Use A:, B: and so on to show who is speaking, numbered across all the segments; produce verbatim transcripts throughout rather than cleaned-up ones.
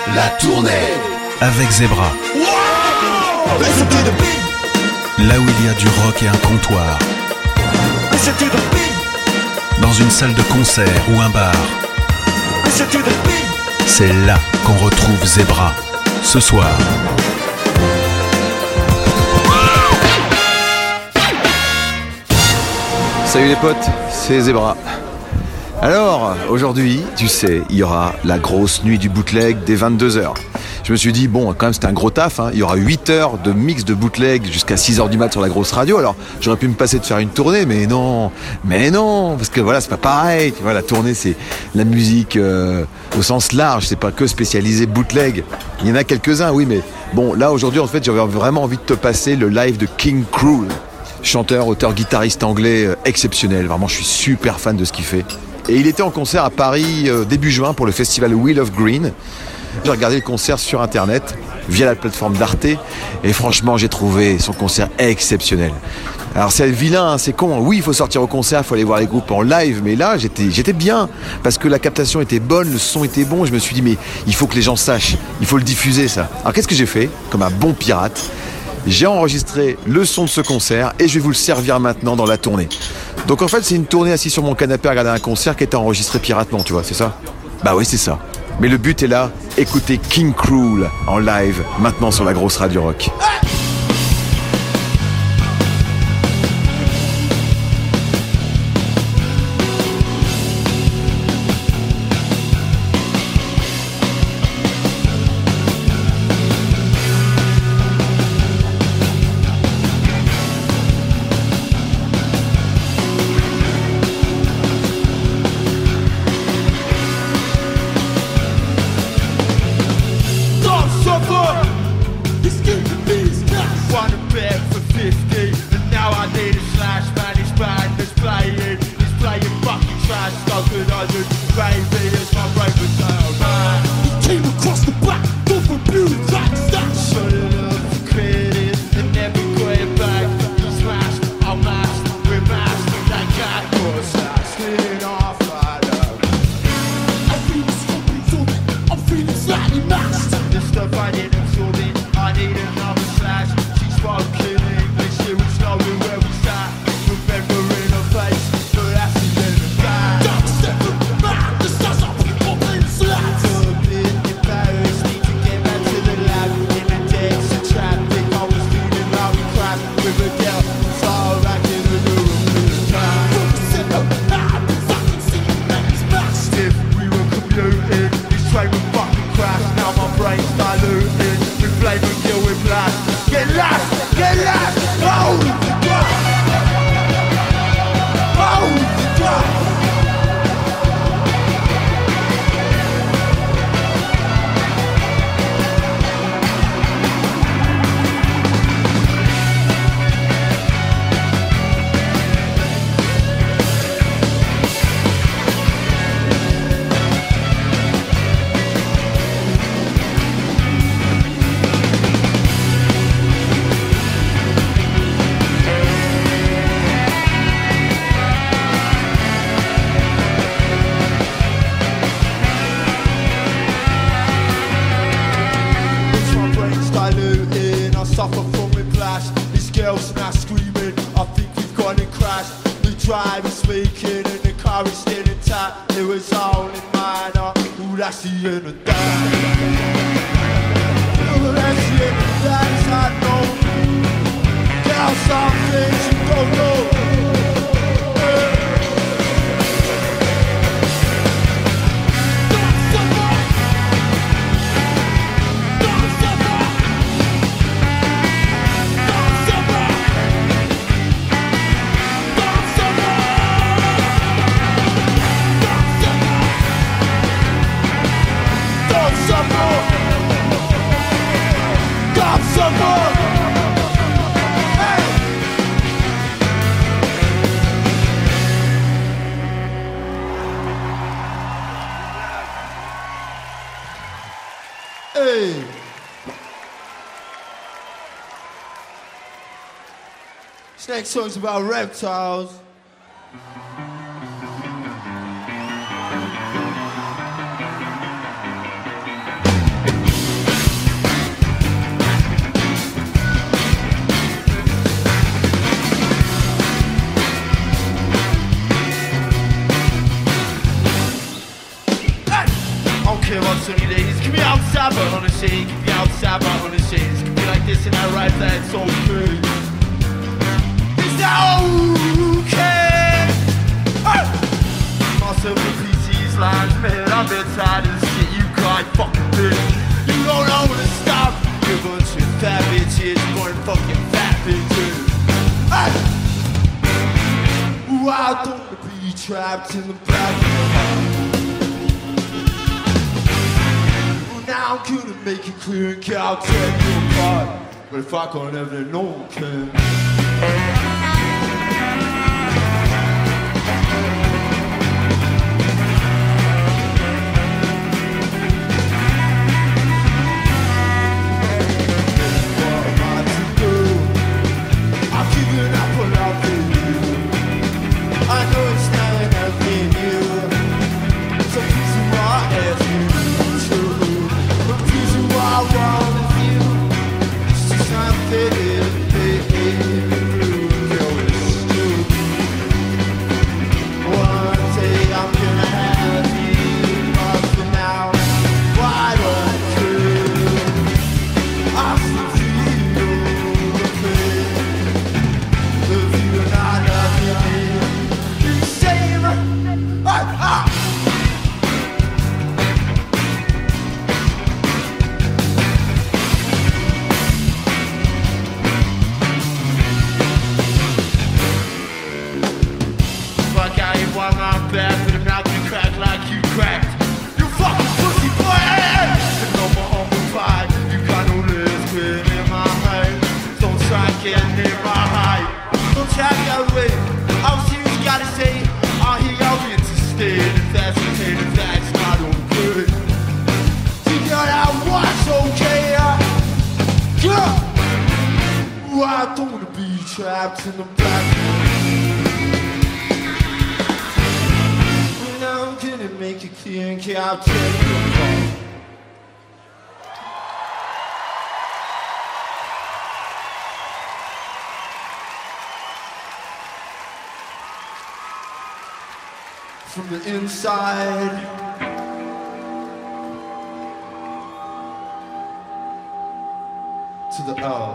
A: La tournée avec Zebra. Là où il y a du rock et un comptoir. Dans une salle de concert ou un bar. C'est là qu'on retrouve Zebra. Ce soir.
B: Salut les potes, c'est Zebra. Alors, aujourd'hui, tu sais, il y aura la grosse nuit du bootleg dès vingt-deux heures. Je me suis dit, bon, quand même, c'était un gros taf, hein. Il y aura huit heures de mix de bootleg jusqu'à six heures du mat sur la grosse radio. Alors, j'aurais pu me passer de faire une tournée, mais non, mais non, parce que voilà, c'est pas pareil. Tu vois, la tournée, c'est la musique euh, au sens large, c'est pas que spécialisé bootleg. Il y en a quelques-uns, oui, mais bon, là, aujourd'hui, en fait, j'avais vraiment envie de te passer le live de King Krule. Chanteur, auteur, guitariste anglais euh, exceptionnel. Vraiment, je suis super fan de ce qu'il fait. Et il était en concert à Paris euh, début juin pour le festival Wheel of Green. J'ai regardé le concert sur internet via la plateforme d'Arte et franchement j'ai trouvé son concert exceptionnel. Alors c'est vilain, hein, c'est con, oui il faut sortir au concert, il faut aller voir les groupes en live, mais là j'étais, j'étais bien parce que la captation était bonne, le son était bon, je me suis dit mais il faut que les gens sachent, il faut le diffuser ça. Alors qu'est-ce que j'ai fait comme un bon pirate ? J'ai enregistré le son de ce concert et je vais vous le servir maintenant dans la tournée. Donc en fait c'est une tournée assis sur mon canapé à regarder un concert qui était enregistré piratement, tu vois, c'est ça ? Bah oui c'est ça. Mais le but est là, écoutez King Krule en live maintenant sur la grosse radio rock.
C: Hey! This next song's about reptiles. care what sunny days. Keep me outside but on the shade. Keep me outside but on the shades. Keep me like this and I ride that it's okay. Is that okay? Hey! Myself repeat these lines, man, I'm tired of the shit you cry, fucking bitch. You don't know when to stop. You're a bunch of fat bitches, born fucking fat bitches. Hey! Ooh, I don't wanna be trapped in the back of your head. Now I'm gonna make it clear and I'll tear you apart. But if I can't have it, no one can. What am I to do? I'm giving up on loving you. I know it's not enough in you. So please do I ask you to? I want with you. It's just not fair. Girl, it's true. One day I'm gonna have you, but for now, why don't you? I still feel the pain of you not loving me. You save me. Ah, ah. Bad, but I'm not gonna crack like you cracked. You fucking pussy boy, hey, hey. And no more humble pie. You got no less quit in my head. Don't try getting in my height. Don't try to get away. I'll see what you gotta say. I'll hear y'all interested. If that's okay, if that's not okay. Figure out what's okay. Yeah. Ooh, I don't wanna be trapped in the back. I'm gonna make it clear and I'll tear you apart. From the inside to the out.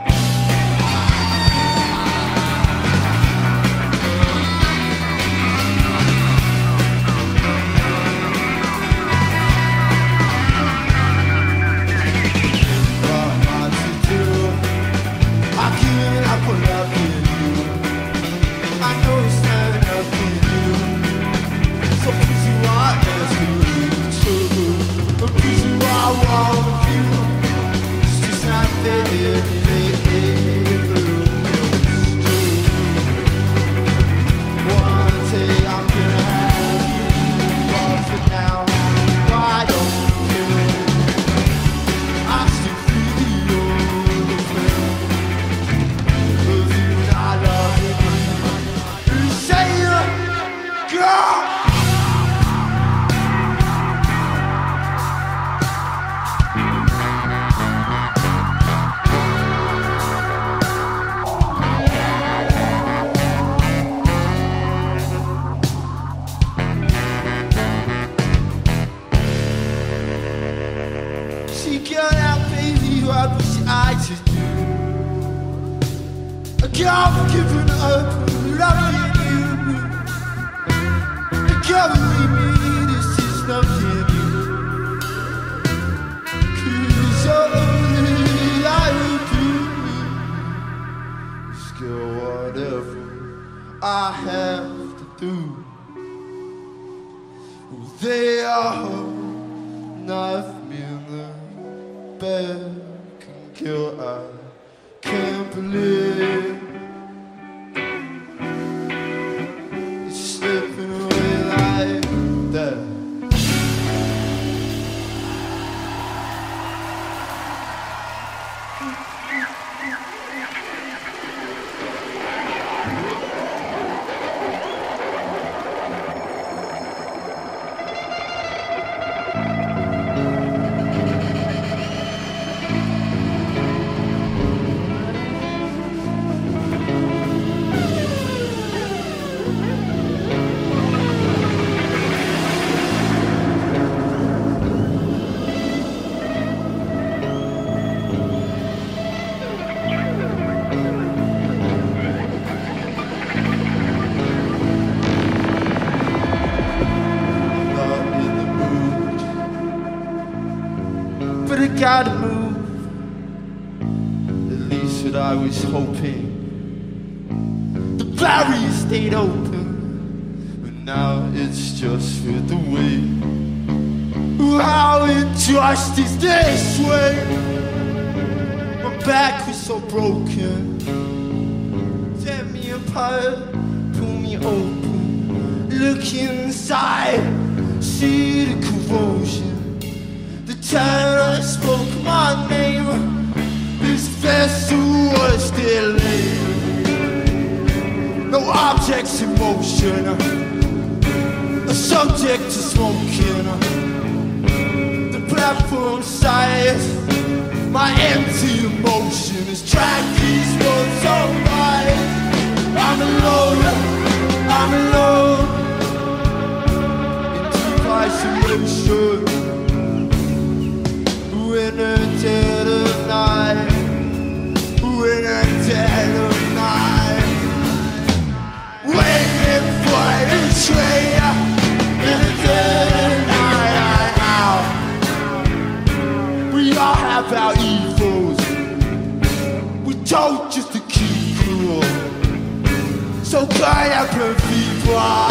C: I've given up loving you. You can't leave me, this is nothing new. Cause only I will do is go whatever I have to do. They are knife me in the back and kill. I can't believe it's slipping away like that. but I gotta move. At least what I was hoping. The barrier stayed open, but now it's just with the wind. How unjust is this way? My back was so broken. Tear me apart, pull me open. Look inside, see the corrosion. The time I spoke my name, this vessel was still in. No objects in motion, a subject to smoking. The platform size, my empty emotion is track these words on mine. I'm alone, I'm alone in deep isolation. In the dead of night, in the dead of night, waiting for the train. In the dead of night, we all have our evils. We told just to keep cool. So burn up your people,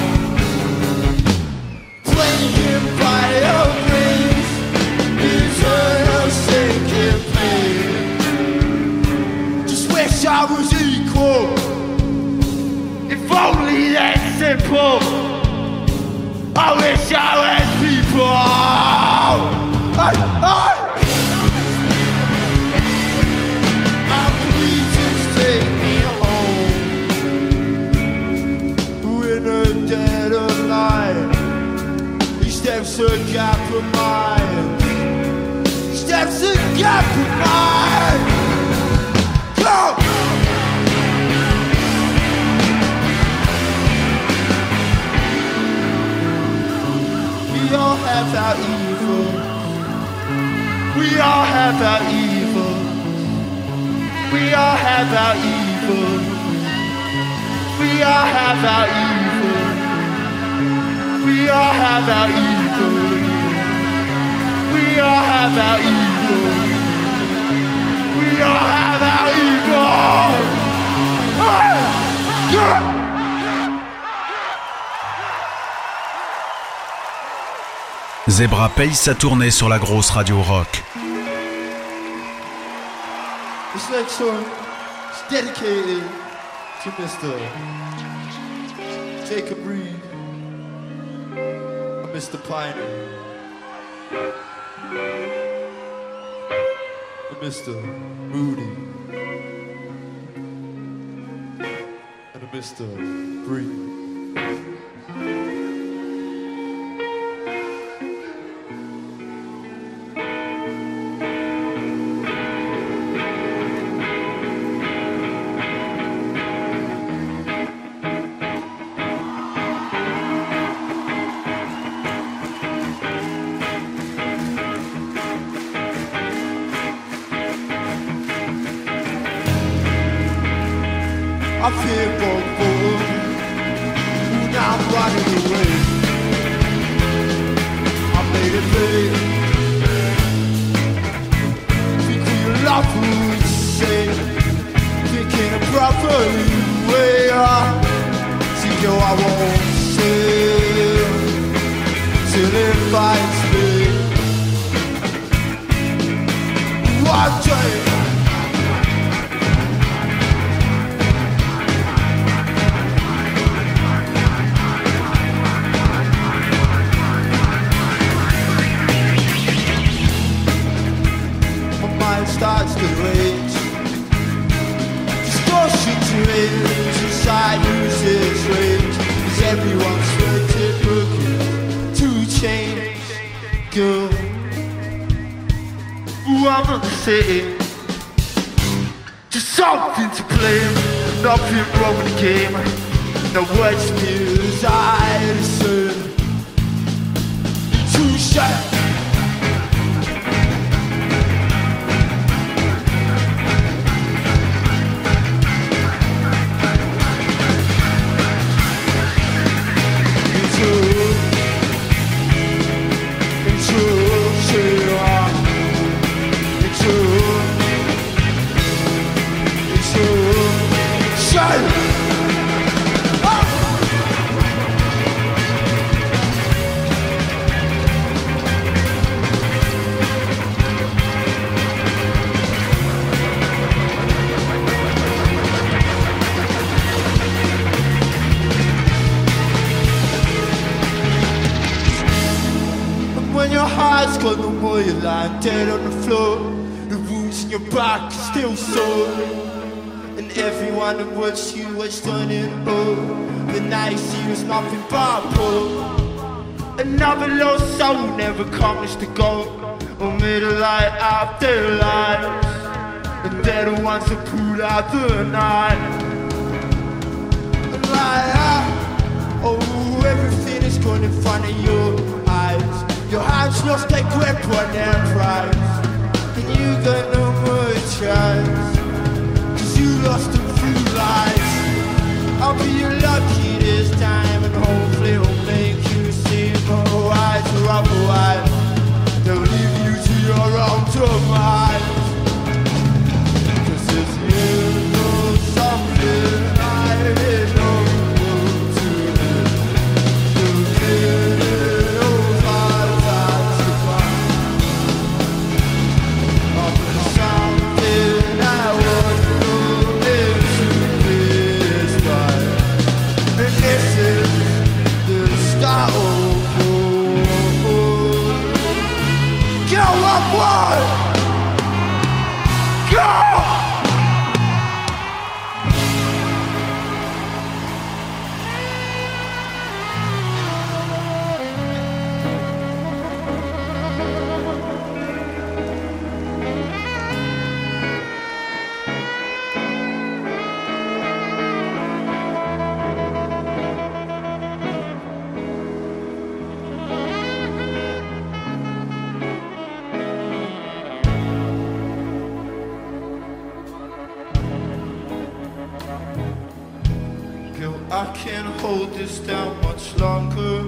C: playing by your grace. Eternal sinking pain. Just wish I was equal. If only that simple. I wish I was people. I, I, I'm please just take me home. In the dead of night, each step's a gap of mine. Steps a gap in mine. Go! We all have our evil. We all have our evil. We all have our evil. We all have our evil. We all have our evil. We all have our evil. We all have our evil.
A: Zebra paye sa tournée sur la grosse radio rock.
C: This next song is dedicated to Mister Jacob Reed and Mister Piner. Mister Moody and Mister Bree. I feel both bored, now I'm running away. I made it big. Think we love who we say, thinking a proper way. See, yo, I won't say till it finds me. One day. Starts to rage, distortion to rage, inside loses rage, as everyone's waiting, looking to change. Girl, ooh, I'm not the same, just something to play, nothing wrong with the game, no words feels I discern, too shy. Into, into, more you're lying dead on the floor. The wounds in your back are still sore. And everyone that watched you was turning old. The night you see was nothing but pull. Another lost soul never comes to go. Or made a light out their lives. And they're the ones that pull out the night. And like ah, oh, everything is gone in front of your eyes. Your hands lost their grip on their prize. And you got no more chance. Cause you lost them through lies. I'll be lucky this time. And hopefully it'll make you see more eyes. Or otherwise they'll leave you to your own demise. Cause if you know something I didn't know to live, you'll get it over time to find. Of something I was looking to this time. And this is the start of Go up one! Go! I can't hold this down much longer.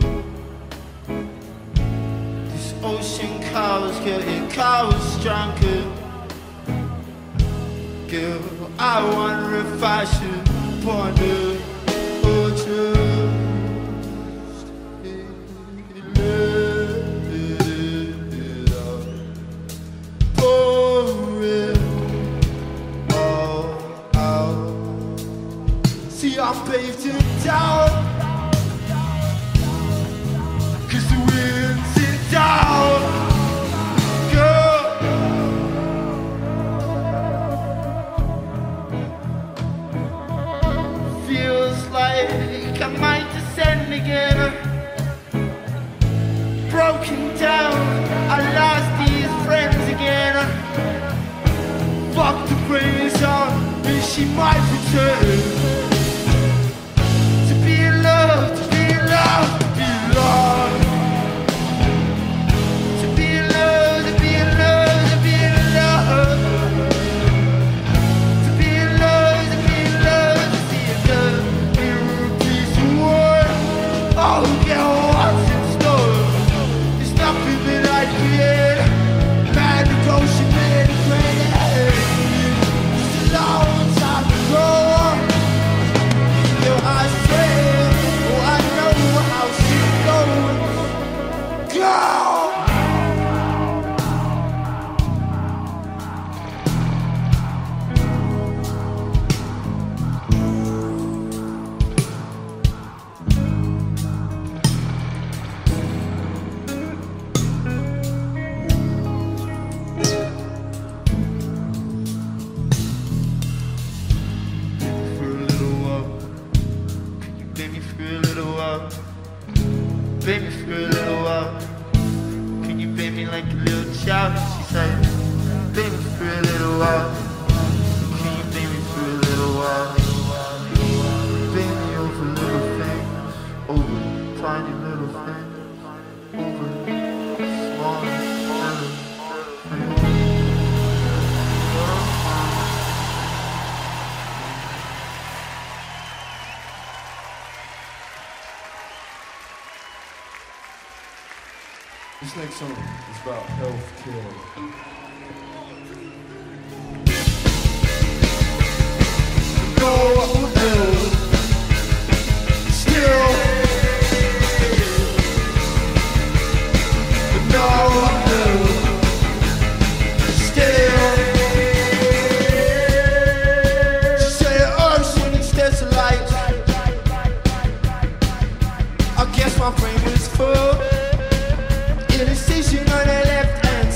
C: This ocean cow's getting cows drunker. Girl, I wonder if I should ponder or just let it out. Pour it all out. See, I'm bathed in doubt. Cause the wind's in doubt. Girl, feels like I might descend again. Broken down, I lost these friends again. Fuck the brains on, and she might return. To be in love, to be in love, to be in love. To be in love, to be in love, to be in love. To be in love, to be in love, to see it done. We're a piece of wood. Oh, get what's in store. There's nothing that I create. Man, the ocean made it great. It's a long time ago. You, I swear, oh, I know how she goes. Go! For a little while, baby, for a little while, baby, for a little while. Can you baby me like a little child? She said, baby, for a little while. Can you baby me for a little while? Baby, over little things, over tiny little things, over small little things.
D: This next song is about health care.
C: No one else, still, but no one else, still. She said, ocean instead of light. I guess my brain was full. Indecision on her left hand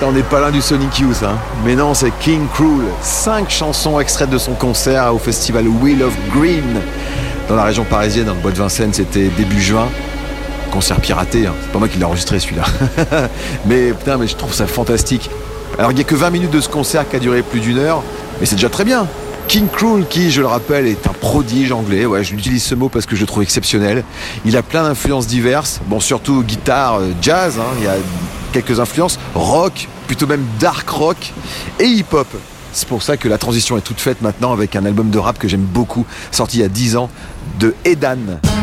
B: on n'est pas loin du Sonic Youth, hein. Mais non, c'est King Krule. Cinq chansons extraites de son concert au festival Wheel of Green dans la région parisienne, dans le bois de Vincennes. C'était début juin. Concert piraté, hein. C'est pas moi qui l'ai enregistré celui-là. mais putain, mais je trouve ça fantastique. Alors il n'y a que vingt minutes de ce concert qui a duré plus d'une heure, mais c'est déjà très bien. King Krule, qui, je le rappelle, est un prodige anglais. Ouais, je utilise ce mot parce que je le trouve exceptionnel. Il a plein d'influences diverses. Bon, surtout guitare, jazz, hein. Il y a quelques influences. Rock, plutôt même dark rock et hip-hop. C'est pour ça que la transition est toute faite maintenant avec un album de rap que j'aime beaucoup, sorti il y a dix ans, de Edan.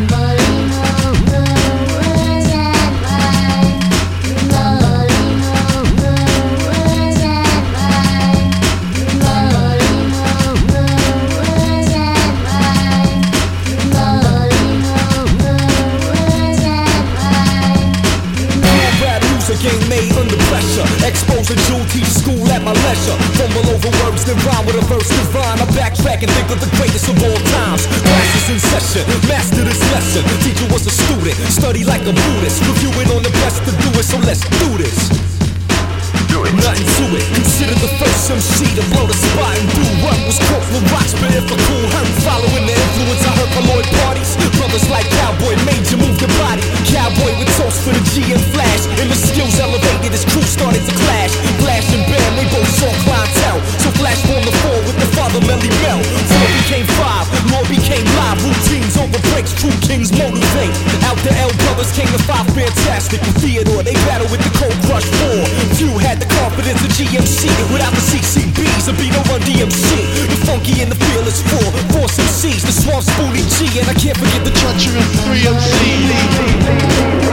E: Game made under pressure. Expose a jewel, teach school at my leisure. Fumble over words, then rhyme with a verse divine. I backtrack and think of the greatest of all times. Classes in session, master this lesson. Teacher was a student, study like a Buddhist. Reviewing on the best to do it, so let's do this. Nothing to it. Consider the first M C to blow the spot and do what was quote from rocks, but if a cool hurt. Following the influence I heard from Lloyd parties. Brothers like Cowboy made you move your body. Cowboy with toast for the G and Flash. And the skills elevated, his crew started to clash. Flash and Bam, they both saw clientele. So Flash formed the four with the father Melly Mel. Four became five, more became live. Routines over breaks, true kings motivate. Out the L brothers came the five fantastic. With Theodore, they battled with the Cold Crush four. Few had the confidence of G M C without the C C Bs or be no Run D M C. The funky and the fearless four, Force M Cs, the Swamp Spoonie G, and I can't forget the treachery of three M C.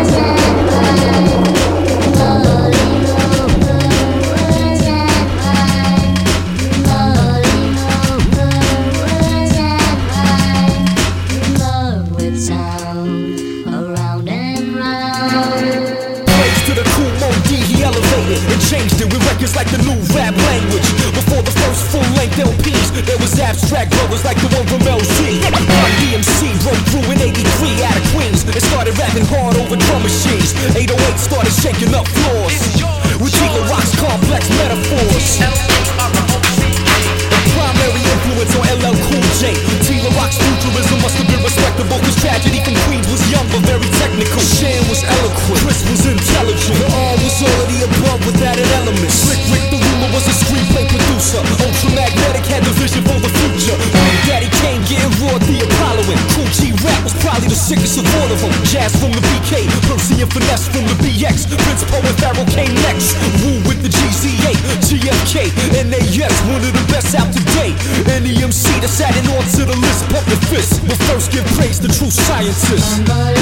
E: And changed it with records like the new rap language. Before the first full-length L Ps, there was abstract brothers like the one from L Z. Run D M C broke through in eighty-three out of Queens and started rapping hard over drum machines. eight oh eight started shaking up floors with Tila Rock's complex metaphors. Primary influence on L L Cool J. Tila Rock's futurism must have been respectable, cause Tragedy from Queens was young but very technical. Shan was eloquent, Chris was intelligent. The R was already above with added elements. Slick Rick the Ruler was a screenplay producer. Ultramagnetic had the vision for the future. Big Daddy Kane getting raw the Apolloing. Cool G Rap was probably the sickest of all of them. Jazz from the B K, Percy and Finesse from the B X. Prince Poe and Pharaoh came next. Woo with the G Z A, G F K, N A S, one of the best out today. Any M C that's adding on to the list, pump the fist. But first give praise to true scientists.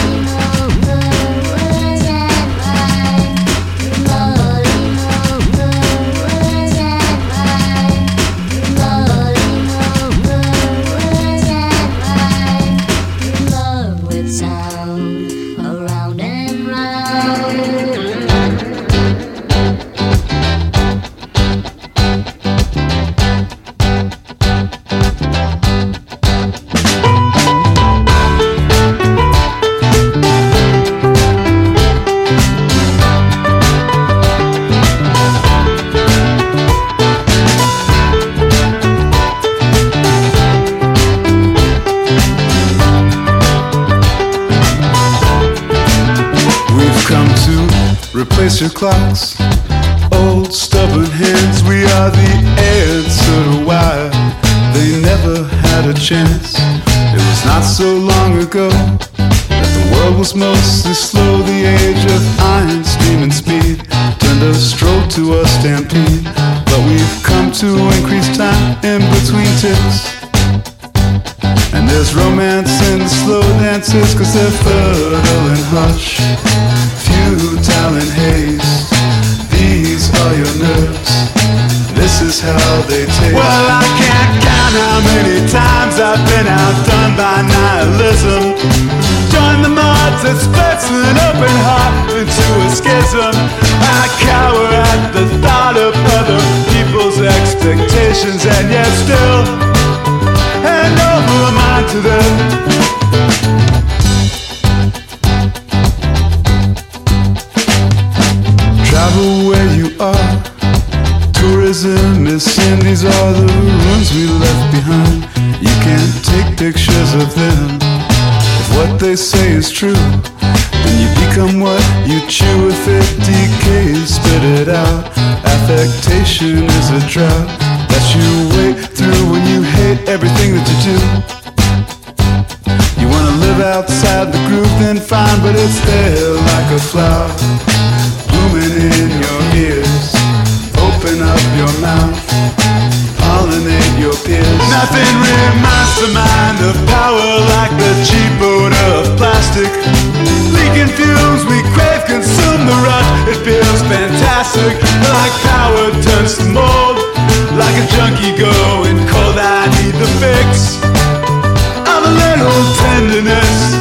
F: Replace your clocks, old stubborn hands. We are the answer to why they never had a chance. It was not so long ago that the world was mostly slow. The age of iron, steam and speed turned a stroll to a stampede. But we've come to increase time in between ticks. And there's romance in the slow dances, cause they're fertile and hush, futile and haste. These are your nerves, this is how they taste. Well, I can't count how many times I've been outdone by nihilism. Join the mods that splits an open heart into a schism. I cower at the thought of other people's expectations, and yet still hand over mine to them. Travel where you are, isn't missing. These are the ruins we left behind. You can't take pictures of them. If what they say is true, then you become what you chew. If it decays, spit it out. Affectation is a drought that you wait through when you hate everything that you do. You wanna live outside the groove, then fine, but it's there like a flower blooming in your ears. Open up your mouth, pollinate your peers. Nothing reminds the mind of power like the cheap odor of plastic. Leaking fumes, we crave, consume the rush. It feels fantastic, like power turns to mold. Like a junkie going cold, I need the fix of a little tenderness.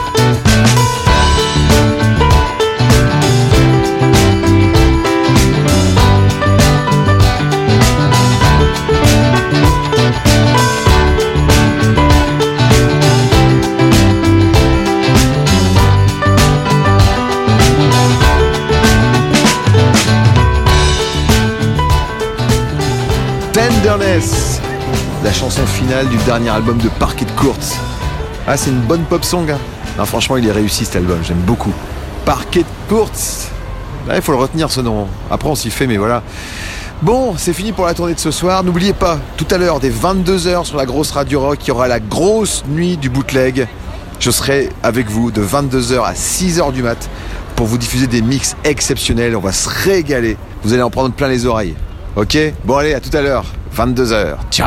B: Tenderness, la chanson finale du dernier album de Parquet Courts. Ah, c'est une bonne pop song, hein. Non, franchement, il est réussi cet album, j'aime beaucoup. Parquet Courts. Il faut le retenir ce nom. Après, on s'y fait, mais voilà. Bon, c'est fini pour la tournée de ce soir. N'oubliez pas, tout à l'heure, dès vingt-deux heures sur la grosse Radio Rock, il y aura la grosse nuit du bootleg. Je serai avec vous de vingt-deux heures à six heures du mat pour vous diffuser des mix exceptionnels. On va se régaler. Vous allez en prendre plein les oreilles. Ok ? Bon, allez, à tout à l'heure. vingt-deux heures. Ciao !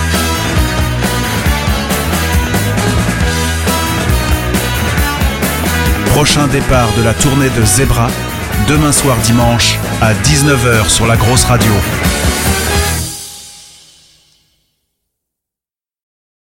A: Prochain départ de la tournée de Zebra, demain soir dimanche à dix-neuf heures sur la grosse radio.